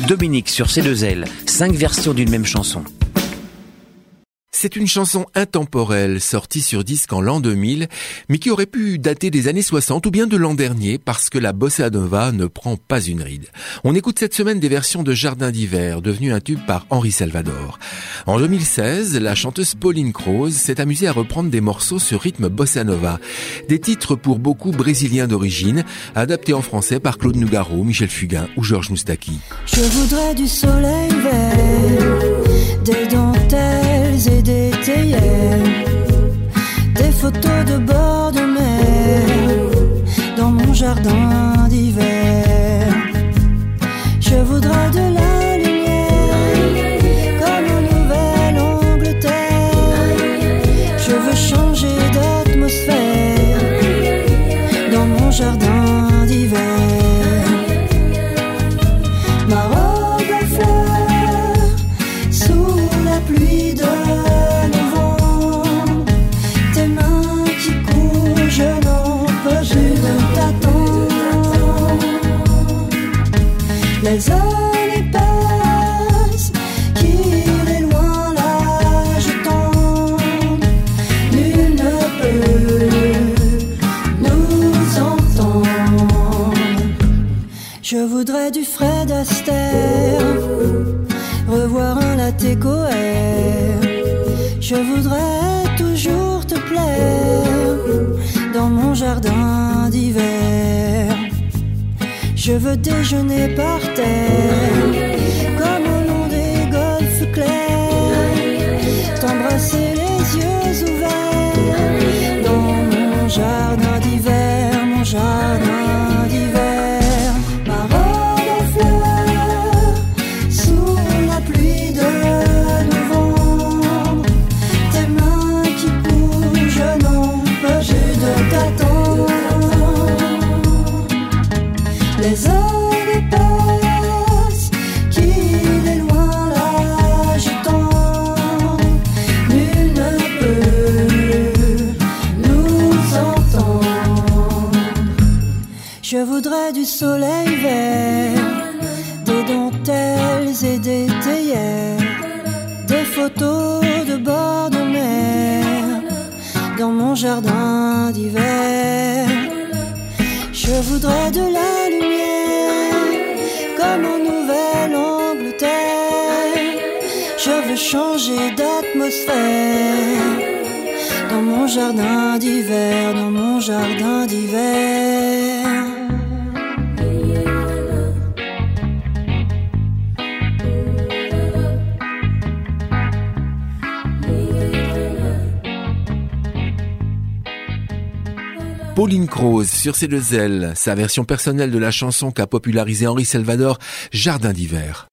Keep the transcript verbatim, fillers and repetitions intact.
Dominique sur C deux L, cinq versions d'une même chanson. C'est une chanson intemporelle, sortie sur disque en l'an deux mille, mais qui aurait pu dater des années soixante ou bien de l'an dernier, parce que la bossa nova ne prend pas une ride. On écoute cette semaine des versions de Jardin d'hiver, devenu un tube par Henri Salvador. En deux mille seize, la chanteuse Pauline Croze s'est amusée à reprendre des morceaux sur rythme bossa nova. Des titres pour beaucoup brésiliens d'origine, adaptés en français par Claude Nougaro, Michel Fugain ou Georges Moustaki. Je voudrais du soleil vert, des dentelles et des théières, des photos de bord de mer dans mon jardin d'hiver. Je voudrais de la lumière comme en Nouvelle-Angleterre. Je veux changer d'atmosphère dans mon jardin d'hiver. Ma robe à fleurs sous la pluie de novembre, tes mains qui courent, je n'en peux plus de t'attendre. Les années passent, qu'il est loin l'âge tendre, nul ne peut nous entendre. Je voudrais du Fred Astaire, revoir un latte coère. Je voudrais toujours te plaire dans mon jardin d'hiver. Je veux déjeuner par terre comme au long des golfes clairs, t'embrasser les yeux ouverts dans mon jardin d'hiver, mon jardin d'hiver. Ma robe à fleurs sous la pluie de novembre, tes mains qui courent, je n'en peux plus de t'attendre. Les années passent, qu'il est loin l'âge tendre, nul ne peut nous entendre. Je voudrais du soleil vert, des dentelles et des théières, des photos de bord de mer dans mon jardin d'hiver. Je voudrais de la lumière comme en Nouvelle-Angleterre. Je veux changer d'atmosphère dans mon jardin d'hiver, dans mon jardin d'hiver. Pauline Croze sur C deux L, sa version personnelle de la chanson qu'a popularisée Henri Salvador, Jardin d'hiver.